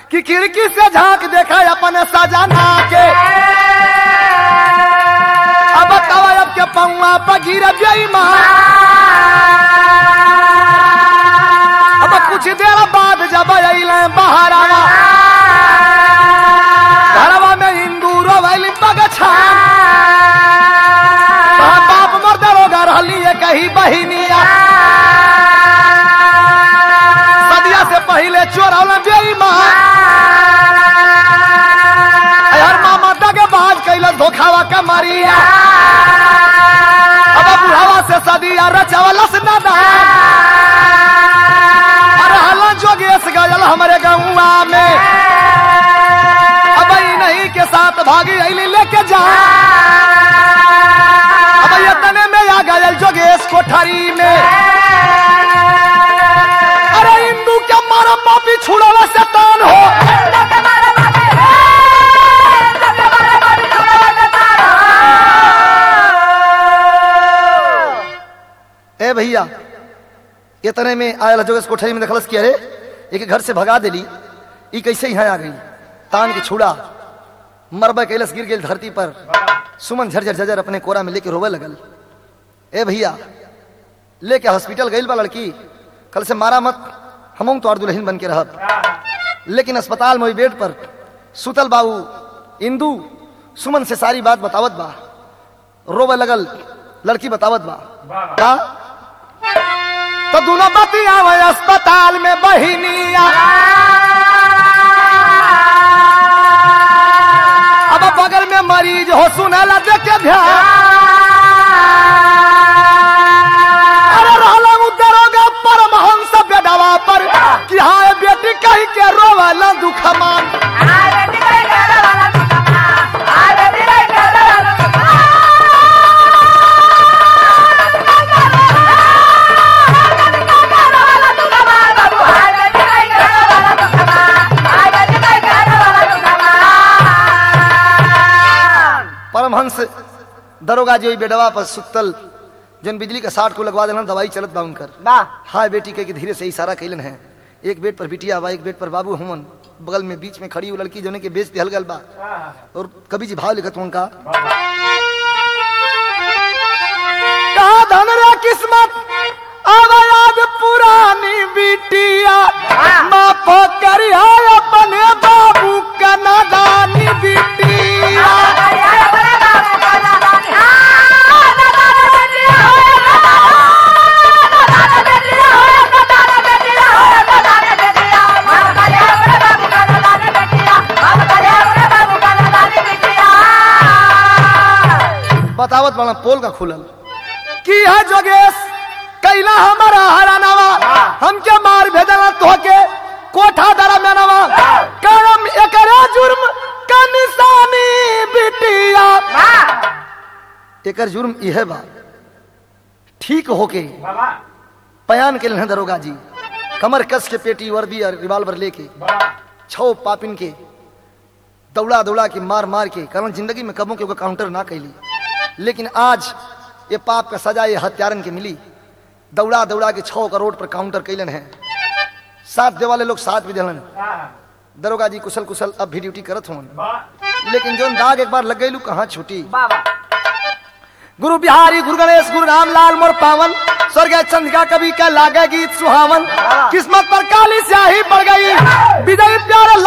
कि खिड़की से झांक देखा अपने सजना के। अब कवायब के पौआ पर गिर बेईमान। अब कुछ देर बाद जब अइले बहरावा घरवा में हिंदू रोवैली पगछान। बाप मोर दरोगा रहली कही बहिनिया सदिया से पहले चोरौल बेईमान। हर मामा दगबाज कैलस धोखावा का मारिया। अब बुढ़ावा से सदिया रचवलस नादान। अरे जोगेश गयल हमारे गौवा में अब नहीं के साथ भागी अली लेके जा। अब ये तने में आ गयल जोगेश कोठरी में। अरे हिंदू के मारा मापी छुड़ावा शैतान हो। ए भैया ये तरह में आयल जोगेश कोठरी में देखलस कि अरे एक घर से भगा देली ई कैसे यहाँ आ गई। तान के छुड़ा मरबा कैलस गिर गई धरती पर। सुमन झरझर झरझर अपने कोरा में लेके रोवे लगल। ए भैया लेके हॉस्पिटल गई बा लड़की। कल से मारा मत हम तो और दुल्हन बन के रहब। लेकिन अस्पताल में बेड पर सुतल बाबू इंदू सुमन से सारी बात बतावत बा। रोवे लगल लड़की बतावत बा का तो दोनों बतिया अस्पताल में बहिनिया। अब बगल में मरीज हो सुनेला देखे ध्यान। अरे रहला दरोगा परमहंस बेडवा पर कि हाय बेटी कही के रोवाला दुखमान। परमहंस दरोगा जी बेडवा पर सुतल जन बिजली का 60 को लगवा देना दवाई चलत बा उनकर। हाय बेटी के धीरे से इशारा कैलन है। एक बेड पर बिटिया बा एक बेड पर बाबू हुमन। बगल में बीच में खड़ी वो लड़की जोने के बेच दिहल गल बा। और कवि जी भाव लिखत उनका कहा धन रे किस्मत आवाज पुरानी बिटिया माफ करिया अपने बाबू का नादानी बिटिया। बतावत बड़ा पोल का खुलल की है जोगेश कैला हमारा हरानावा हमके मार भेजना तोहके कोठा दरा में नवा करम एकरा जुर्म का निशानी बिटिया। एकर जुर्म इहे बा ठीक होके बयान के लिए दरोगा जी कमर कस के पेटी वर्दी और रिवाल्वर लेके 6 पापिन के दौड़ा दौड़ा के मार मार के कारण जिंदगी में कबों के काउंटर ना कैली। लेकिन आज ये पाप का सजा ये हत्यारन के मिली। दौड़ा दौड़ा के 6 करोड़ पर काउंटर कैलन है। साथ दे वाले लोग साथ भी दिलन। दरोगा जी कुशल कुशल अब भी ड्यूटी करत हों। लेकिन जो दाग एक बार लग गई कहाँ छूटी। गुरु बिहारी गुरु गणेश गुरु रामलाल मोर पावन स्वर्ग चंद्रिका कवि का लागे गीत सुहावन। किस्मत पर काली स्याही पड़ गई विजयी प्यारे